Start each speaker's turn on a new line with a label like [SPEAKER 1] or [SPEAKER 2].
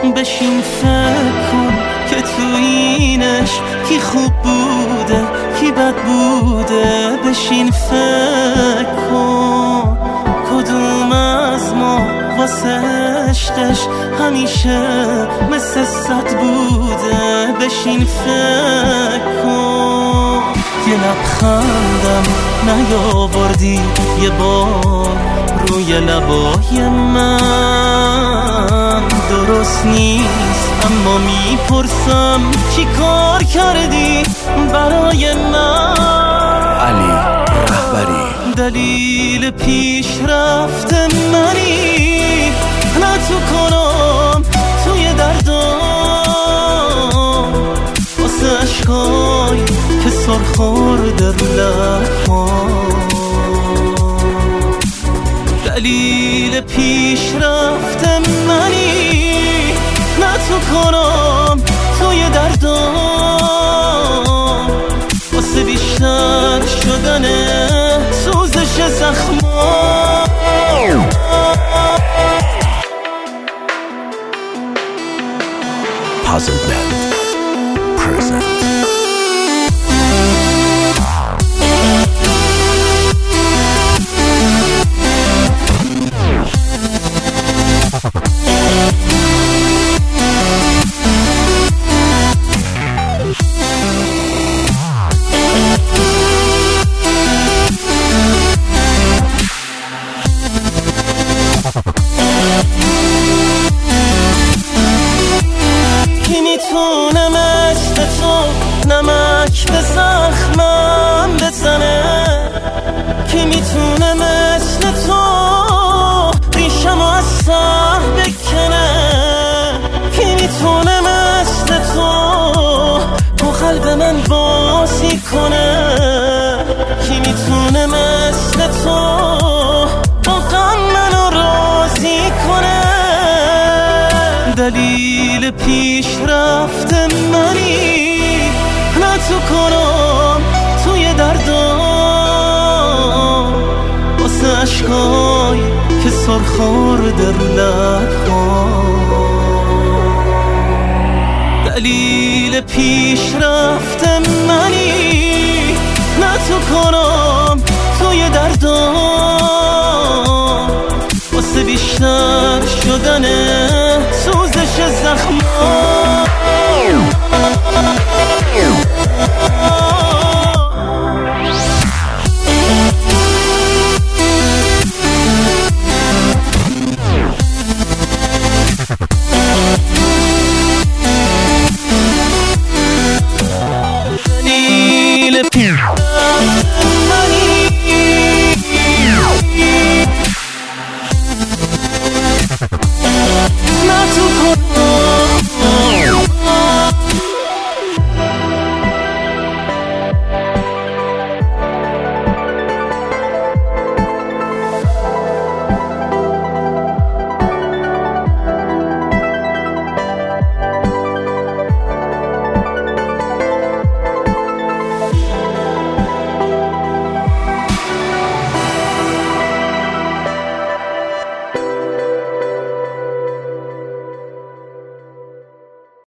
[SPEAKER 1] بشین فکر کن که تو اینش کی خوب بوده کی بد بوده. بشین فکر کن کدوم از ما واسه عشقش همیشه مثل صد بوده. بشین فکر کن یه لبخندم نیاوردی یه بار روی لبای من. درست نیست اما میپرسم چی کار کردی برای من.
[SPEAKER 2] علی رهبری
[SPEAKER 1] دلیل پیشرفت منی نه تو کنم توی دردم واسه عشقای که سرخورده رو لبم. دلیل پیشرفت منی نه تو کنم توی دردم واسه بیشتر شدن سوزش زخمام.
[SPEAKER 2] Puzzle Band present.
[SPEAKER 1] کی میتونه مثل تو نمک به زخمم بزنه؟ کی میتونه مثل تو ریشمو از سر بکنه؟ کی میتونه مثل تو با قلب من بازی کنه؟ کی میتونه مثل تو با غم منو راضی کنه؟ دلیل پیشرفت منی نه تو کنم توی دردم واسه عشقای که سرخورده رو لبم. دلیل پیشرفت منی نه تو کنم توی دردم واسه بیشتر شدن سوزش زخمام.